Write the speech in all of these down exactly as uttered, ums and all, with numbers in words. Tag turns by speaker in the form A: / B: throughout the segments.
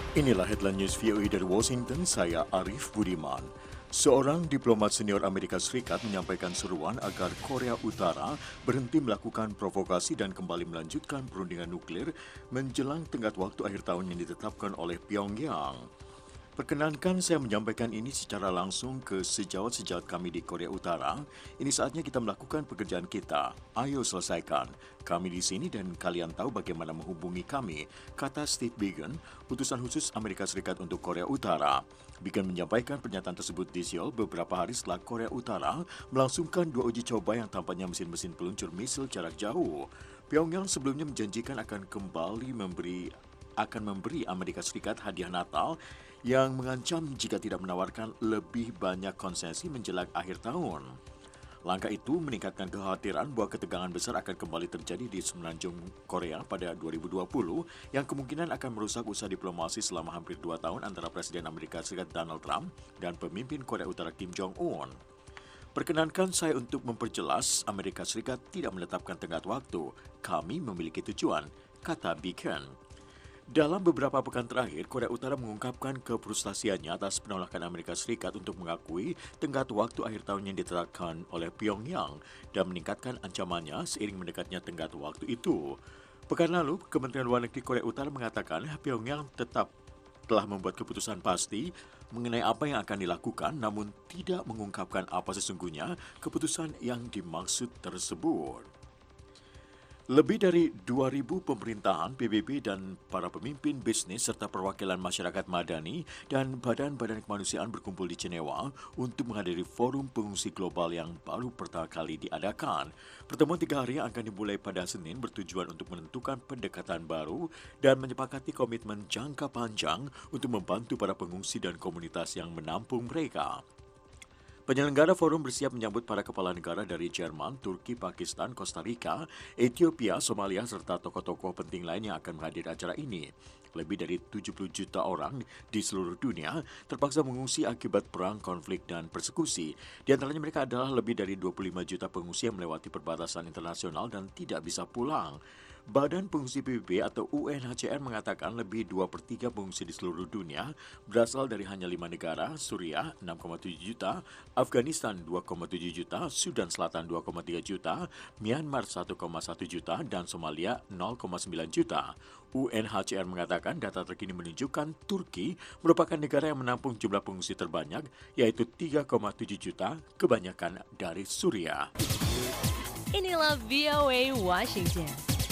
A: Inilah headline news V O A dari Washington, saya Arif Budiman. Seorang diplomat senior Amerika Serikat menyampaikan seruan agar Korea Utara berhenti melakukan provokasi dan kembali melanjutkan perundingan nuklir menjelang tenggat waktu akhir tahun yang ditetapkan oleh Pyongyang. Perkenankan saya menyampaikan ini secara langsung ke sejawat-sejawat kami di Korea Utara. Ini saatnya kita melakukan pekerjaan kita. Ayo selesaikan. Kami di sini dan kalian tahu bagaimana menghubungi kami, kata Steve Biegun, utusan khusus Amerika Serikat untuk Korea Utara. Biegun menyampaikan pernyataan tersebut di Seoul beberapa hari setelah Korea Utara melangsungkan dua uji coba yang tampaknya mesin-mesin peluncur misil jarak jauh. Pyongyang sebelumnya menjanjikan akan kembali memberi akan memberi Amerika Serikat hadiah Natal yang mengancam jika tidak menawarkan lebih banyak konsesi menjelang akhir tahun. Langkah itu meningkatkan kekhawatiran bahwa ketegangan besar akan kembali terjadi di semenanjung Korea pada dua ribu dua puluh yang kemungkinan akan merusak usaha diplomasi selama hampir dua tahun antara Presiden Amerika Serikat Donald Trump dan pemimpin Korea Utara Kim Jong-un. Perkenankan saya untuk memperjelas Amerika Serikat tidak menetapkan tenggat waktu. Kami memiliki tujuan, kata Biegun. Dalam beberapa pekan terakhir, Korea Utara mengungkapkan kefrustasiannya atas penolakan Amerika Serikat untuk mengakui tenggat waktu akhir tahun yang ditetapkan oleh Pyongyang dan meningkatkan ancamannya seiring mendekatnya tenggat waktu itu. Pekan lalu, Kementerian Luar Negeri Korea Utara mengatakan Pyongyang tetap telah membuat keputusan pasti mengenai apa yang akan dilakukan, namun tidak mengungkapkan apa sesungguhnya keputusan yang dimaksud tersebut. Lebih dari dua ribu pemerintahan, P B B dan para pemimpin bisnis serta perwakilan masyarakat madani dan badan-badan kemanusiaan berkumpul di Jenewa untuk menghadiri forum pengungsi global yang baru pertama kali diadakan. Pertemuan tiga hari yang akan dimulai pada Senin bertujuan untuk menentukan pendekatan baru dan menyepakati komitmen jangka panjang untuk membantu para pengungsi dan komunitas yang menampung mereka. Penyelenggara forum bersiap menyambut para kepala negara dari Jerman, Turki, Pakistan, Kosta Rika, Ethiopia, Somalia, serta tokoh-tokoh penting lain yang akan menghadiri acara ini. Lebih dari tujuh puluh juta orang di seluruh dunia terpaksa mengungsi akibat perang, konflik, dan persekusi. Di antaranya mereka adalah lebih dari dua puluh lima juta pengungsi yang melewati perbatasan internasional dan tidak bisa pulang. Badan Pengungsi P B B atau U N H C R mengatakan lebih dua per tiga pengungsi di seluruh dunia berasal dari hanya lima negara, Suriah enam koma tujuh juta, Afghanistan dua koma tujuh juta, Sudan Selatan dua koma tiga juta, Myanmar satu koma satu juta, dan Somalia nol koma sembilan juta. U N H C R mengatakan data terkini menunjukkan Turki merupakan negara yang menampung jumlah pengungsi terbanyak, yaitu tiga koma tujuh juta, kebanyakan dari Suriah.
B: Inilah V O A Washington.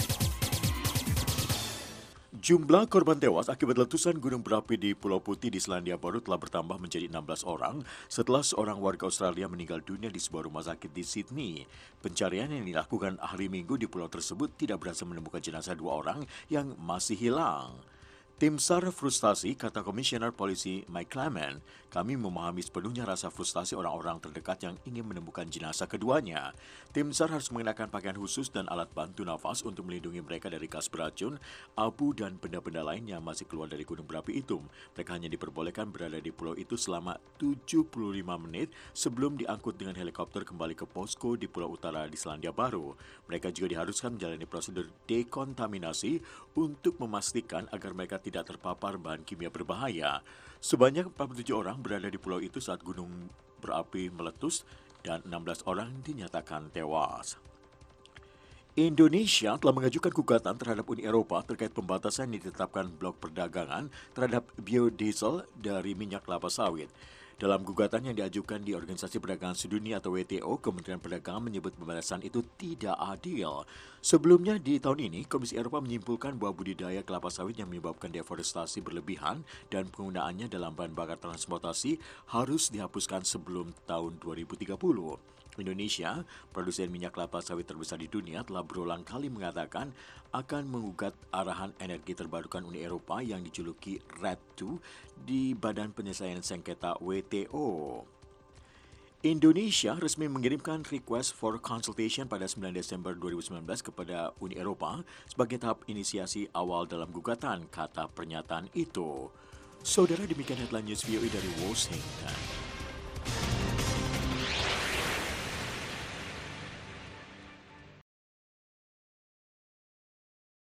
A: Jumlah korban tewas akibat letusan gunung berapi di Pulau Putih di Selandia Baru telah bertambah menjadi enam belas orang setelah seorang warga Australia meninggal dunia di sebuah rumah sakit di Sydney. Pencarian yang dilakukan hari Minggu di pulau tersebut tidak berhasil menemukan jenazah dua orang yang masih hilang. Tim SAR frustasi, kata Komisioner Polisi Mike Clement. Kami memahami sepenuhnya rasa frustasi orang-orang terdekat yang ingin menemukan jenazah keduanya. Tim SAR harus mengenakan pakaian khusus dan alat bantu nafas untuk melindungi mereka dari gas beracun, abu, dan benda-benda lain yang masih keluar dari gunung berapi itu. Mereka hanya diperbolehkan berada di pulau itu selama tujuh puluh lima menit sebelum diangkut dengan helikopter kembali ke posko di Pulau Utara di Selandia Baru. Mereka juga diharuskan menjalani prosedur dekontaminasi untuk memastikan agar mereka tidak terpapar bahan kimia berbahaya. Sebanyak empat puluh tujuh orang berada di pulau itu saat gunung berapi meletus dan enam belas orang dinyatakan tewas. Indonesia telah mengajukan gugatan terhadap Uni Eropa terkait pembatasan yang ditetapkan blok perdagangan terhadap biodiesel dari minyak kelapa sawit. Dalam gugatan yang diajukan di Organisasi Perdagangan Sedunia atau W T O, Kementerian Perdagangan menyebut pembatasan itu tidak adil. Sebelumnya di tahun ini, Komisi Eropa menyimpulkan bahwa budidaya kelapa sawit yang menyebabkan deforestasi berlebihan dan penggunaannya dalam bahan bakar transportasi harus dihapuskan sebelum tahun dua ribu tiga puluh. Indonesia, produsen minyak kelapa sawit terbesar di dunia, telah berulang kali mengatakan akan mengugat arahan energi terbarukan Uni Eropa yang dijuluki R E D dua di Badan Penyelesaian Sengketa W T O. Indonesia resmi mengirimkan request for consultation pada sembilan Desember dua ribu sembilan belas kepada Uni Eropa sebagai tahap inisiasi awal dalam gugatan, kata pernyataan itu. Saudara, demikian headline news V O A dari Washington.